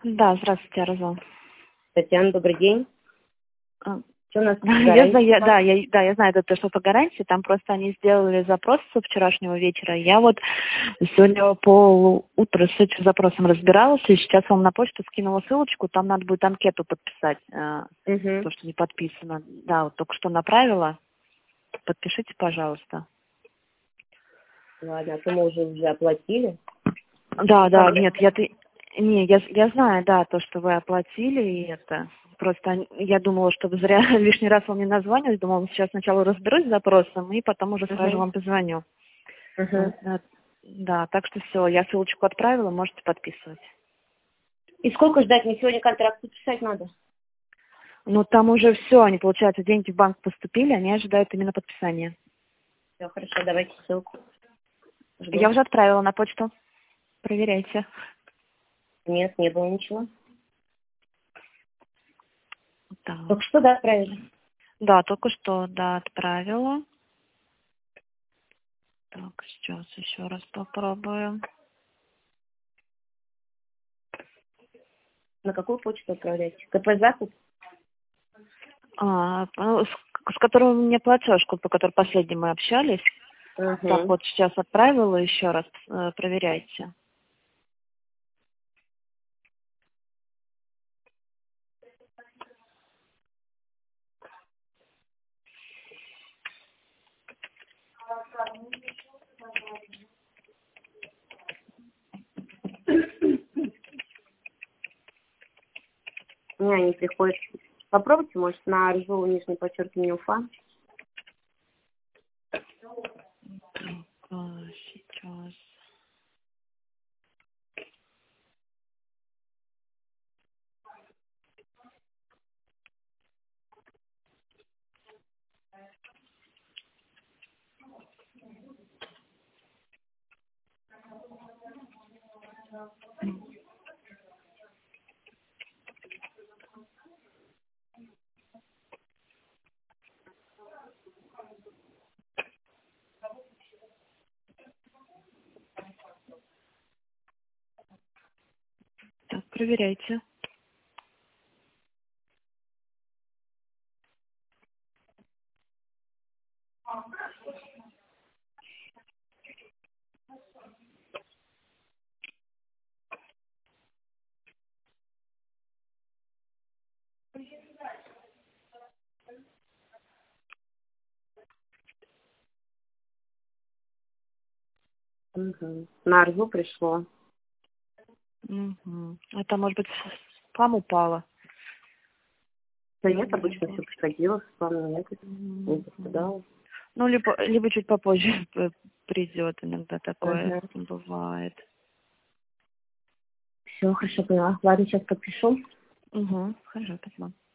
Да, здравствуйте, Арзан. Татьяна, добрый день. А, Что у нас Я знаю, я знаю, это то, что по гарантии. Там просто они сделали запрос со вчерашнего вечера. Я вот сегодня по утру с этим запросом разбиралась, и сейчас вам на почту скинула ссылочку. Там надо будет анкету подписать, то, что не подписано. Да, вот только что направила. Подпишите, пожалуйста. Ладно, а то мы уже оплатили. Да, нет, я знаю, да, то, что вы оплатили, и это. Просто я думала, что вы зря лишний раз вам не названивать. Думала, сейчас сначала разберусь с запросом, и потом уже сразу вам позвоню. Да, так что все, я ссылочку отправила, можете подписывать. И сколько ждать? Мне сегодня контракт подписать надо. Ну, там уже все, они, получается, деньги в банк поступили, они ожидают именно подписания. Все, хорошо, давайте ссылку. Жду. Я уже отправила на почту. Проверяйте. Нет, не было ничего. Да. Только что, да, отправили? Да, только что, да, отправила. Так, сейчас еще раз попробуем. На какую почту отправляете? КП «Закуп»? С которым у меня платежку, по которой последней мы общались. Так, вот сейчас отправила, еще раз проверяйте. У меня не приходит. Попробуйте, может, на РЖУ нижний подчеркивание Уфа. Так, сейчас. Так, проверяйте. На РЖУ пришло. Это, может быть, в спам упало. Да нет, обычно все приходило, спам нет, не попадало. Ну, либо чуть попозже придет, иногда такое бывает. Все, хорошо, поняла. Ладно, сейчас подпишу. Хорошо, спасибо.